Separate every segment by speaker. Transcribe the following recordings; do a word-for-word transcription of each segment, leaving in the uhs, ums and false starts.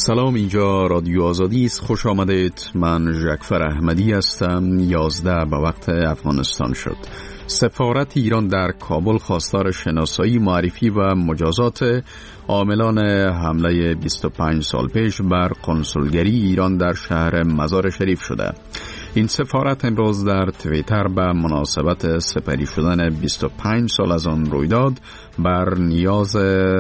Speaker 1: سلام، اینجا رادیو آزادی است. خوش آمدید. من ژکفر احمدی هستم. یازده به وقت افغانستان شد. سفارت ایران در کابل خواستار شناسایی، معرفی و مجازات عاملان حمله بیست و پنج سال پیش بر قنسولگری ایران در شهر مزار شریف شده. این سفارت امروز در توییتر به مناسبت سپری شدن بیست و پنج سال از آن رویداد بر نیاز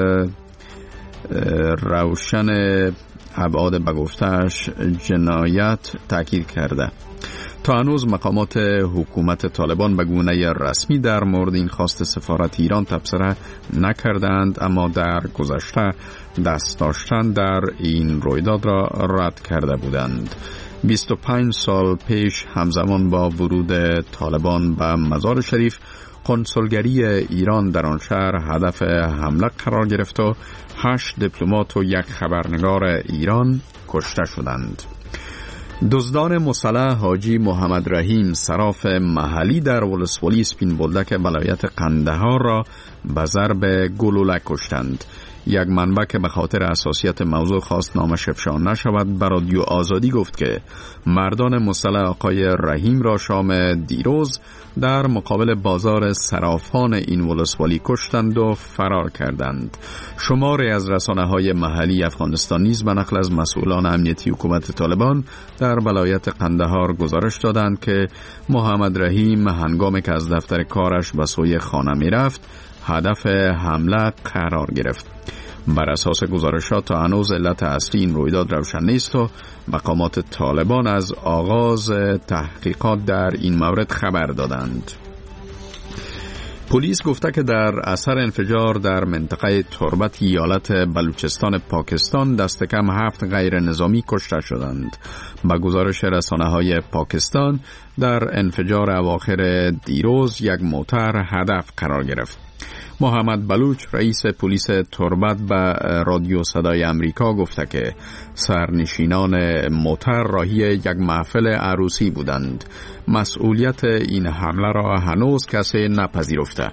Speaker 1: روشن ابعاد به گفته‌اش جنایت تاکید کرده. تا هنوز مقامات حکومت طالبان به گونه رسمی در مورد این خواست سفارت ایران تبصره نکردند، اما در گذشته دست داشتن در این رویداد را رد کرده بودند. بیست و پنج سال پیش همزمان با ورود طالبان به مزار شریف، قنسولگری ایران در آن شهر هدف حمله قرار گرفت و هشت دیپلمات و یک خبرنگار ایران کشته شدند. دزدان مسلح حاجی محمد رحیم صراف محلی در ولسوالی اسپین بولدک ولایت قندهار را به ضرب گلوله کشتند. یک منبع که به خاطر حساسیت موضوع خواست نامش افشا نشود به رادیو آزادی گفت که مردان مسلح آقای رحیم را شام دیروز در مقابل بازار صرافان این ولسوالی کشتند و فرار کردند. شماری از رسانه‌های محلی افغانستان نیز به نقل از مسئولان امنیتی حکومت طالبان در ولایت قندهار گزارش دادند که محمد رحیم هنگامی که از دفتر کارش به سوی خانه می رفت هدف حمله قرار گرفت. بر اساس گزارشات تا هنوز علت اصلی این رویداد روشن نیست و مقامات طالبان از آغاز تحقیقات در این مورد خبر دادند. پلیس گفته که در اثر انفجار در منطقه تربت ایالت بلوچستان پاکستان دست کم هفت غیر نظامی کشته شدند. با گزارش رسانه‌های پاکستان در انفجار اواخر دیروز یک موتر هدف قرار گرفت. محمد بلوچ رئیس پلیس تربت به رادیو صدای امریکا گفته که سرنشینان موتر راهی یک محفل عروسی بودند. مسئولیت این حمله را هنوز کسی نپذیرفته.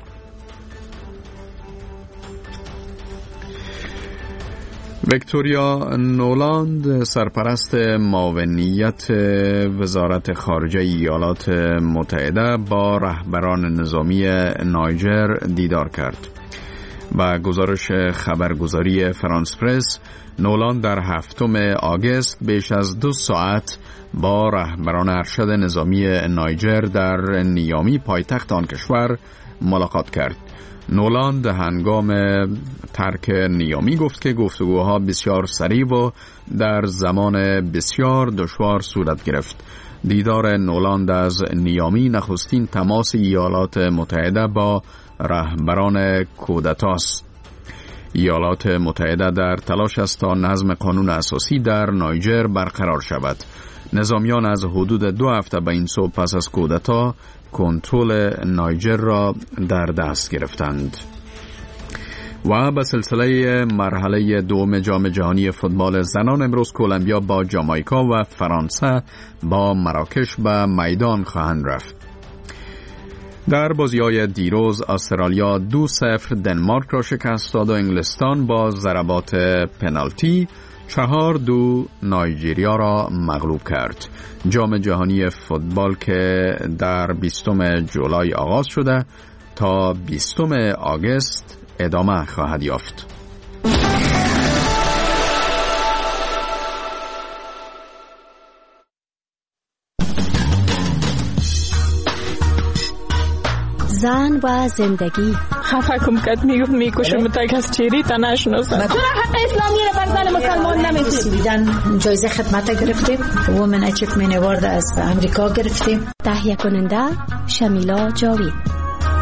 Speaker 1: ویکتوریا نولاند سرپرست معاونیت وزارت خارجه ایالات متحده با رهبران نظامی نایجر دیدار کرد. با گزارش خبرگزاری فرانس پرس، نولاند در هفتم آگوست بیش از دو ساعت با رهبران ارشد نظامی نایجر در نیامی پایتخت آن کشور ملاقات کرد. نولاند هنگام ترک نیامی گفت که گفتگوها بسیار سریع و در زمان بسیار دشوار صورت گرفت. دیدار نولاند از نیامی نخستین تماس ایالات متحده با رهبران کودتاست. ایالات متحده در تلاش است تا نظم قانون اساسی در نایجر برقرار شود. نظامیان از حدود دو هفته به این سو پس از کودتا کنترل نایجر را در دست گرفتند. و به سلسله مرحله دوم جام جهانی فوتبال زنان امروز کلمبیا با جامائیکا و فرانسه با مراکش به میدان خواهند رفت. در بازی‌های دیروز استرالیا دو صفر دنمارک را شکست داد و انگلستان با ضربات پنالتی چهار دو نایجریا را مغلوب کرد. جام جهانی فوتبال که در بیستم جولای آغاز شده تا بیستم آگوست ادامه خواهد یافت.
Speaker 2: زن و زندگی.
Speaker 3: خفه کم کت میگفت میکشم متک از چیری تا نشناسم.
Speaker 4: تو را حق اسلامی را بر زن مسلمان نمیسی.
Speaker 5: دیدن جایزه خدمت گرفتیم. وومن اچیومنت اوارد از امریکا گرفتیم.
Speaker 2: تهیه کننده شمیلا جاوید.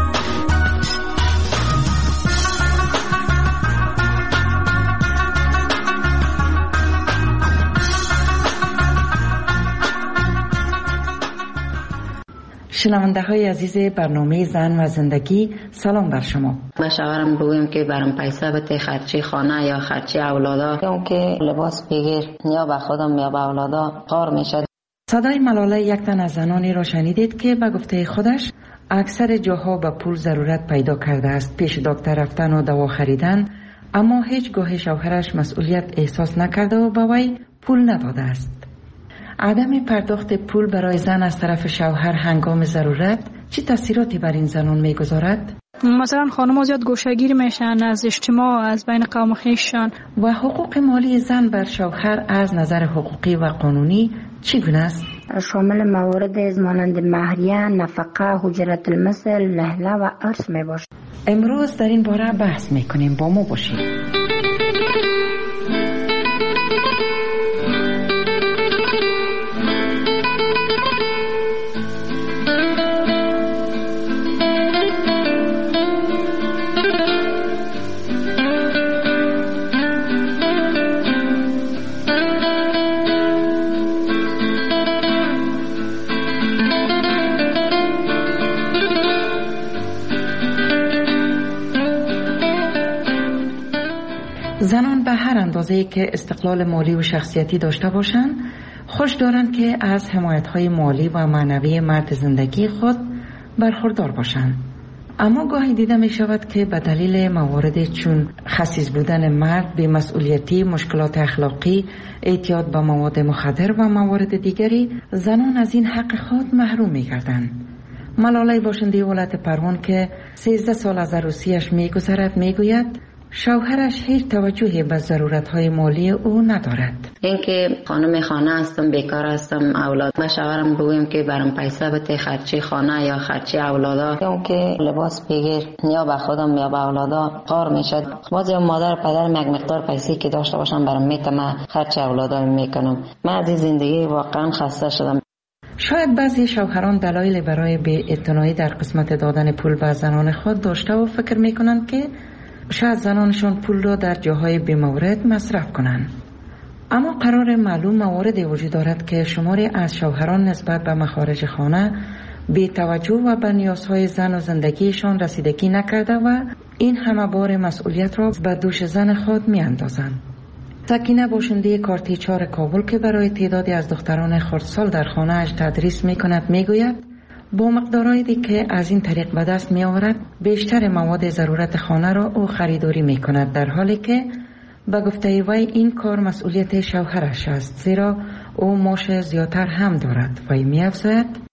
Speaker 6: شنونده های عزیز برنامه زن و زندگی، سلام بر شما.
Speaker 7: با شوهرم بگویم که برام پیسه بده خرچی خانه یا خرچی اولادا، اون که لباس بگیر یا به خودم یا به اولادا قار میشه.
Speaker 6: صدای ملاله یک تن از زنانی را شنیدید که به گفته خودش اکثر جاها به پول ضرورت پیدا کرده است. پیش دکتر رفتن و دوا خریدن اما هیچ گاه شوهرش مسئولیت احساس نکرده و به وی پول نداده است. عدم پرداخت پول برای زن از طرف شوهر هنگام ضرورت چه تاثیراتی بر این زنان میگذارد؟
Speaker 3: مثلا خانم‌ها زیاد گوشه‌گیر میشن از اجتماع، از بین قوم خویششان.
Speaker 6: و حقوق مالی زن بر شوهر از نظر حقوقی و قانونی چگونه است؟
Speaker 8: شامل موارد مانند مهریه، نفقه، حجرت المثل، لهله و ارث می باشد.
Speaker 6: امروز در این باره بحث میکنیم، با ما باشید. زنان به هر اندازه‌ای که استقلال مالی و شخصیتی داشته باشند، خوش دارند که از حمایت‌های مالی و معنوی مرد زندگی خود برخوردار باشند. اما گاهی دیده می شود که به دلیل موارد چون خسیس بودن مرد، بی‌مسئولیتی، مشکلات اخلاقی، اعتیاد به مواد مخدر و موارد دیگری، زنان از این حق خود محروم می گردند. ملاله باشنده ولایت پروان که سیزده سال از عروسیش می گذرد می گوید شوهرش هیچ توجهی به ضرورت‌های مالی او ندارد.
Speaker 7: اینکه خانم خانه هستم، بیکار هستم، اولاد ما شوهرم بگویم که برام پیسه بده خرچی خانه یا خرچی اولادا، اون که لباس بگیر یا به خودم یا به اولادا قار میشد. بعضی مادر پدر یک مقدار پیسه که داشته باشم برام میتونم خرچی اولادا میکنم. من از این زندگی واقعا خسته شدم.
Speaker 6: شاید بعضی شوهران دلایل برای بی‌اعتنایی در قسمت دادن پول به زنان خود داشته و فکر میکنند که شاید زنانشان پول را در جاهای بی‌مورد مصرف کنند. اما قرار معلوم مواردی وجود دارد که شماری از شوهران نسبت به مخارج خانه بی توجه و به نیازهای زن و زندگیشان رسیدگی نکرده و این همه بار مسئولیت را به دوش زن خود می اندازند. سکینه باشنده کارتیچار کابل که برای تعدادی از دختران خردسال در خانه اش تدریس می کند می گوید با مقدارهایی که از این طریق به دست می آورد بیشتر مواد ضرورت خانه را او خریداری می کند، در حالی که به گفته وی این کار مسئولیت شوهرش است، زیرا او معاش زیادتر هم دارد. وی می افزاید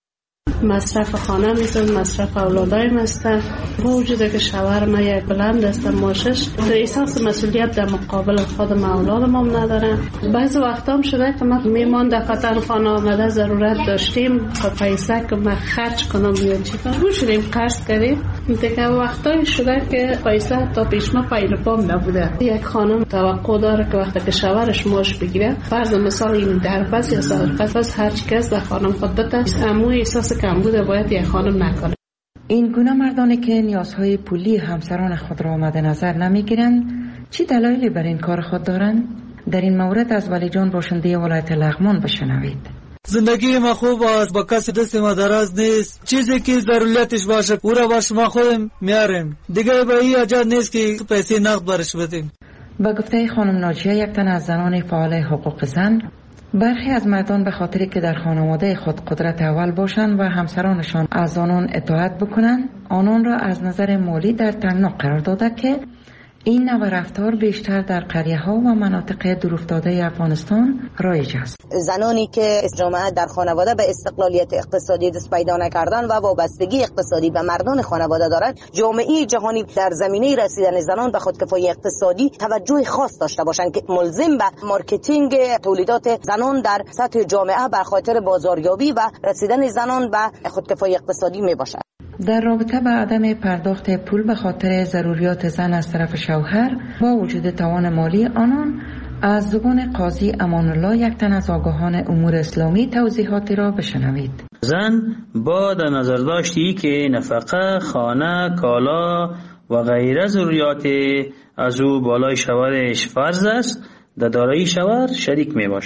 Speaker 9: مصرف خانه میزن، مصرف اولادایم است. با وجود که شوهر ما یک بلند است معاشش، احساس مسئولیت در مقابل خودم اولادم هم ندارم. بعضی وقتا هم شده که من میمان دفتر خانه آمده ضرورت داشتیم که پیسه که من خرج کنم یا چی کنم شدیم قرض کردیم. دیگه وقتایی شده که پیسه تا پیش ما پایل پام نبوده. یک خانم توقع داره که وقتی که شوهرش معاش بگیره، فرض مثال این درپس یا سرپس هر چی کس در خانم خود بده، امو احساس کم بوده باید یک خانم نکنه.
Speaker 6: این گونه مردانی که نیازهای پولی همسران خود را مد نظر نمیگیرند چی دلایلی بر این کار خود دارند؟ در این مورد از ولی جان باشنده ولایت لغمان بشنوید.
Speaker 10: زندگی ما خوب است، با کسی دست ما دراز نیست. چیزی که ضرورتش باشه او را باش ما خودم میاریم. دیگه به این اجازه نیست که پیسه نقد برش بدیم.
Speaker 6: با گفته خانم ناجیه، یک تن از زنان فعال حقوق زن، برخی از مردان به خاطری که در خانواده خود قدرت اول باشند و همسرانشان از آنان اطاعت بکنند، آنان را از نظر مالی در تنگنا قرار داده که این نوع رفتار بیشتر در قریه ها و مناطق دورافتاده افغانستان رایج است.
Speaker 11: زنانی که جامعه در خانواده به استقلالیت اقتصادی دست پیدا نکردن و وابستگی اقتصادی به مردان خانواده دارند، جامعه جهانی در زمینه رسیدن زنان به خودکفایی اقتصادی توجه خاص داشته باشند که ملزم به مارکتینگ تولیدات زنان در سطح جامعه به خاطر بازاریابی و رسیدن زنان به خودکفایی اقتصادی می باشد.
Speaker 6: در رابطه با عدم پرداخت پول به خاطر ضروریات زن از طرف شوهر با وجود توان مالی آنان، از زبان قاضی امان الله، یک تن از آگاهان امور اسلامی، توضیحاتی را بشنوید.
Speaker 12: زن با در نظر داشتی که نفقه، خانه، کالا و غیره ضروریات از او بالای شوهرش فرض است، در دارایی شوهر شریک می باشد.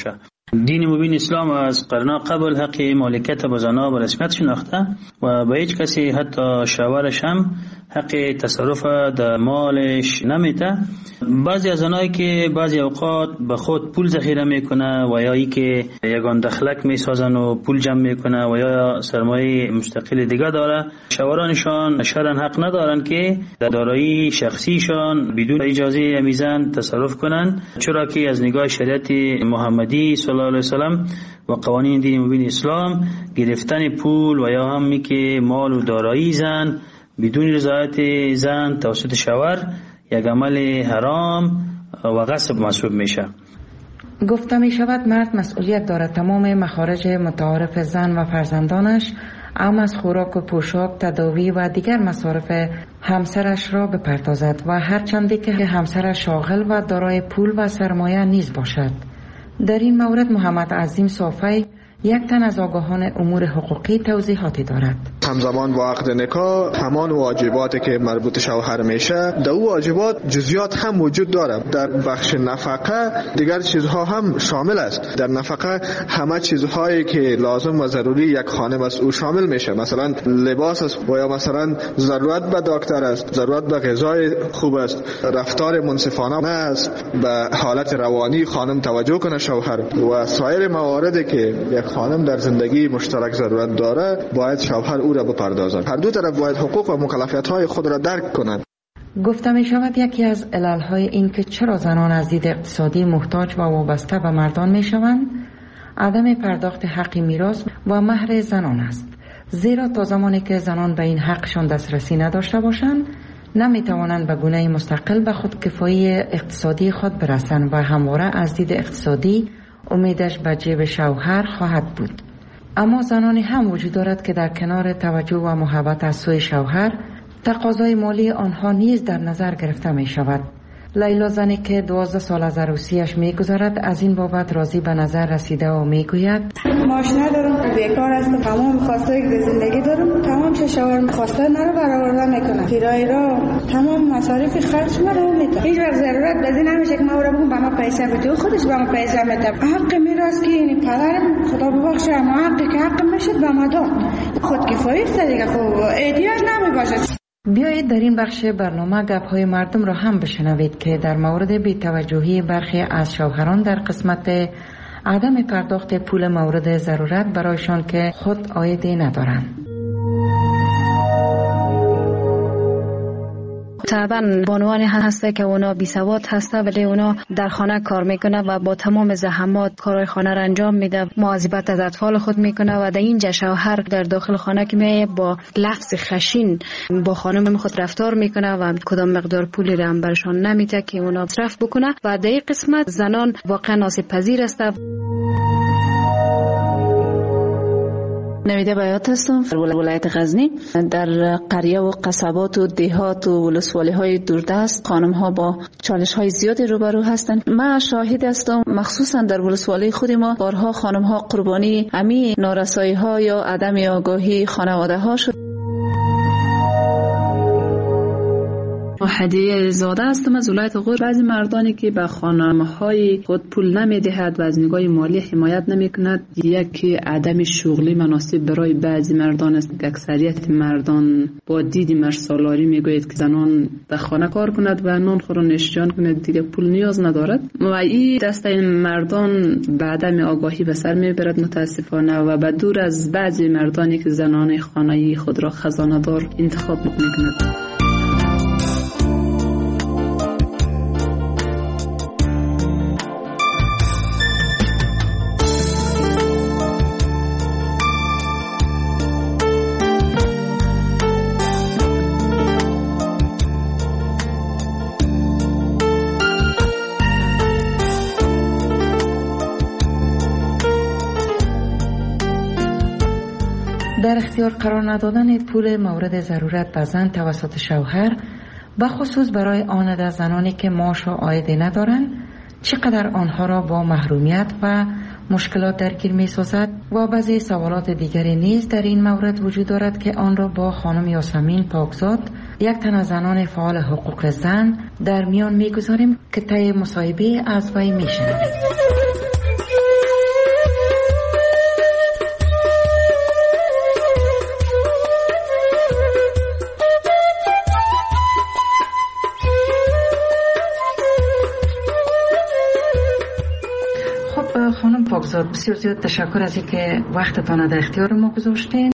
Speaker 12: دین مبین اسلام از قرن قبل حق مالکیت به زنها به رسمیت شناخته و به هیچ کسی حتی شوهرش هم حق تصرف در مالش نمیده. بعضی از زنایی که بعضی اوقات به خود پول ذخیره میکنه و یا ای که یگان دخلک میسازن و پول جمع میکنه و یا سرمایه مستقل دیگه داره، شوهرانشان شرعاً حق ندارن که در دارایی شخصیشان بدون اجازه امیزن تصرف کنن، چرا که از نگاه شریعت محمدی صلی الله علیه وسلم و قوانین دین مبین اسلام گرفتن پول و یا همی که مال و دارایی زن بدون رضایت زن توسط شوهر یک عمل حرام و غصب محسوب میشه.
Speaker 6: گفته می شود مرد مسئولیت دارد تمام مخارج متعارف زن و فرزندانش، ام از خوراک و پوشاک، تداوی و دیگر مصارف همسرش را بپردازد و هرچندی که همسرش شاغل و دارای پول و سرمایه نیز باشد. در این مورد محمد عظیم صافی، یک تن از آگاهان امور حقوقی، توضیحاتی دارد.
Speaker 13: همزمان با عقد نکاح همان واجباتی که مربوط شوهر میشه، در او واجبات جزئیات هم وجود داره. در بخش نفقه دیگر چیزها هم شامل است. در نفقه همه چیزهایی که لازم و ضروری یک خانم است او شامل میشه. مثلا لباس است و یا مثلا ضرورت به دکتر است، ضرورت به غذای خوب است، رفتار منصفانه است، به حالت روانی خانم توجه کنه شوهر و سایر مواردی که یک خانم در زندگی مشترک ضرورت داره باید شوهر او را بپردازد. هر دو طرف باید حقوق و مکلفیت‌های خود را درک کنند.
Speaker 6: گفته می شود یکی از علل‌های این که چرا زنان از دید اقتصادی محتاج و وابسته به مردان می شوند عدم پرداخت حق میراث و مهر زنان است. زیرا تا زمانی که زنان به این حقشان دسترسی نداشته باشند نمی توانند به گونه مستقل به خودکفایی اقتصادی خود برسند و همواره از دید اقتصادی امیدش به جیب شوهر خواهد بود. اما زنانی هم وجود دارد که در کنار توجه و محبت از سوی شوهر تقاضای مالی آنها نیز در نظر گرفته می شود. لیلا زنی که دوازده سال از عروسیش می گذارد از این بابت راضی به نظر رسیده و می گوید
Speaker 14: ماش ندارم، بیکار هستم، تمام خواسته که زندگی دارم تمام چه شوهر خواسته نرو برآورده میکنم، کرایه را تمام مصارف خرج مرا میده. هیچ وقت ضرورت بدی نمیشه که ما را بگم به ما پیسه بده، خودش به ما پیسه میده. حق میراث که این پدرم خدا ببخشه اما حقی که حق میشد به ما داد. خودکفایی است دیگه، خب احتیاج نمیباشه.
Speaker 6: بیایید در این بخش برنامه گپ‌های مردم را هم بشنوید که در مورد بی‌توجهی برخی از شوهران در قسمت عدم پرداخت پول مورد ضرورت برایشان که خود عایدی ندارند.
Speaker 15: طبعا بانوانی هسته که اونا بی سواد هسته ولی اونا در خانه کار میکنه و با تمام زحمات کارهای خانه را انجام میده، مواظبت از اطفال خود میکنه و در اینجا شوهر در داخل خانه که میه با لفظ خشین با خانم خود رفتار میکنه و کدام مقدار پولی را هم برشان نمیده که اونا مصرف بکنه و در این قسمت زنان واقعا آسیب پذیر است.
Speaker 16: نویده بیات هستم در ولایت غزنی. در قریه و قصبات و دهات و ولسوالی های دوردست خانم ها با چالش های زیادی روبرو هستند. من شاهد هستم مخصوصا در ولسوالی خود ما بارها خانم ها قربانی امی نارسایی ها یا عدم آگاهی خانواده ها شد.
Speaker 17: هدیه زاده هستم از ولایت غور. بعضی مردانی که به خانم‌های خود پول نمیدهد و از نگاه مالی حمایت نمیکند، یکی عدم شغلی مناسب برای بعضی مردان است که اکثریت مردان با دید مرسالاری میگوید که زنان به خانه کار کند و نان خور و نوشیجان کند، دیگه پول نیاز ندارد و این دسته این مردان به عدم آگاهی به سر میبرد متاسفانه و به دور از بعضی مردانی که زنان خانه‌ای خود را خزانه دار انتخاب میکند.
Speaker 6: در اختیار قرار ندادن پول مورد ضرورت به زن توسط شوهر، به خصوص برای آن زنانی که معاش و عایدی ندارند، چقدر آنها را با محرومیت و مشکلات درگیر می سازد و بعضی سوالات دیگری نیز در این مورد وجود دارد که آن را با خانم یاسمین پاکزاد، یک تن از زنان فعال حقوق زن، در میان می گذاریم که طی مصاحبه از وی می شنوید. شهرزاد، بسیار زیاد تشکر از اینکه وقتتان در اختیار ما گذاشتین.